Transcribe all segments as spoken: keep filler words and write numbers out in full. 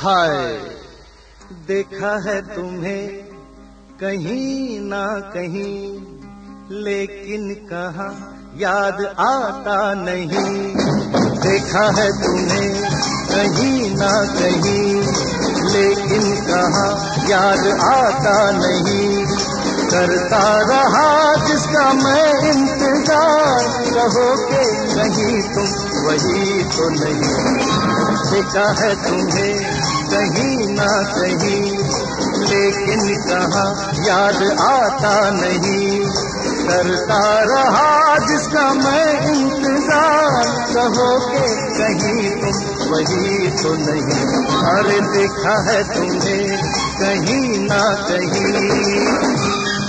हाय देखा है तुम्हें कहीं ना कहीं, लेकिन कहाँ याद आता नहीं। देखा है तुम्हें कहीं ना कहीं, लेकिन कहाँ याद आता नहीं। करता रहा जिसका मैं इंतजार, रहोगे कहीं तुम वही तो नहीं। देखा है तुम्हें कहीं ना कहीं, लेकिन कहाँ याद आता नहीं। करता रहा जिसका मैं इंतजार, रहोगे कहीं तुम वही तो नहीं। अरे देखा है तुम्हें कहीं ना कहीं।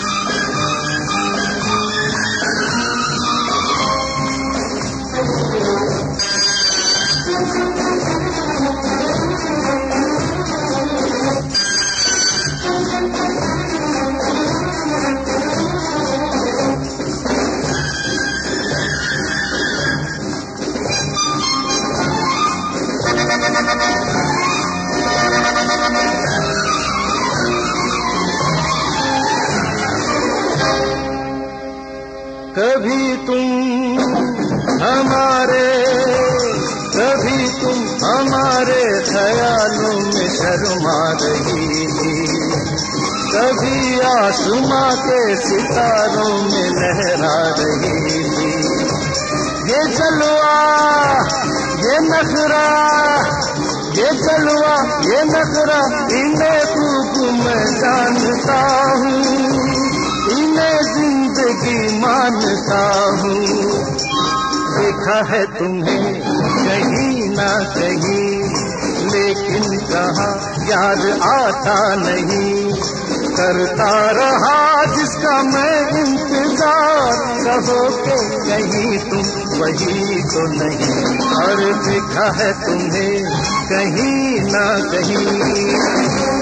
कभी तुम हमारे, कभी तुम हमारे ख्यालों में शर्मा रही थी। कभी आसमां के सितारों में लहरा रही थी। ये जलवा ये नखरा, ये जलवा ये नखरा, इन्हें खूब मैं जानता हूँ, इन्हें जिंदगी मानता हूँ। देखा है तुम्हें कहीं ना कहीं, लेकिन कहाँ याद आता नहीं। करता रहा जिसका मैं इंतजार, रहोगे कहीं तुम वही तो नहीं। और देखा है तुम्हें कहीं ना कहीं।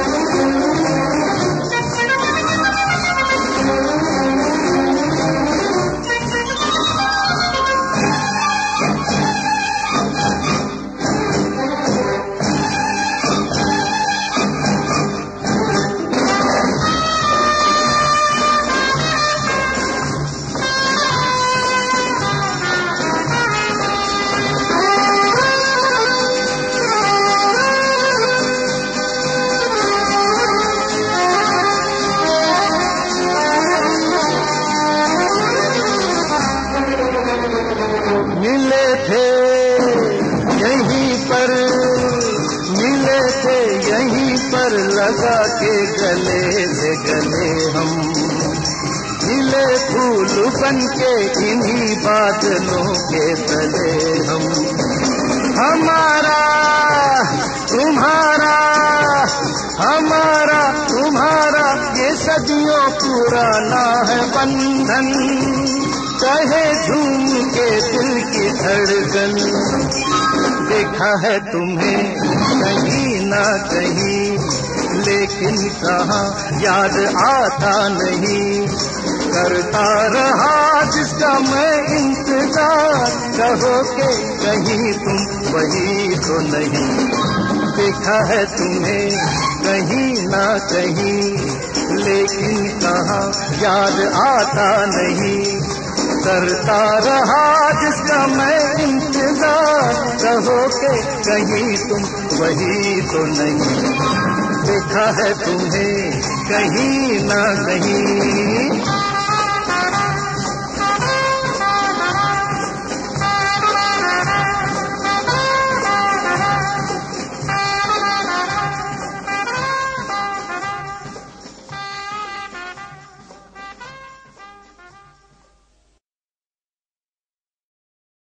मिले थे यहीं पर, मिले थे यहीं पर, लगा के गले से गले हम। मिले फूल बन के इन्हीं बादलों के तले हम। हमारा तुम्हारा, हमारा तुम्हारा, ये सदियों पुराना है बंधन। चाहे झूम के दिल की धड़कन। देखा है तुम्हें कहीं ना कहीं, लेकिन कहाँ याद आता नहीं। करता रहा जिसका मैं इंतजार, रहोगे कहीं तुम वही तो नहीं। देखा है तुम्हें कहीं ना कहीं, लेकिन कहाँ याद आता नहीं। करता रहा जिसका मैं इंतजार, रहोगे कहीं तुम वही तो नहीं। देखा है तुम्हें कहीं ना कहीं।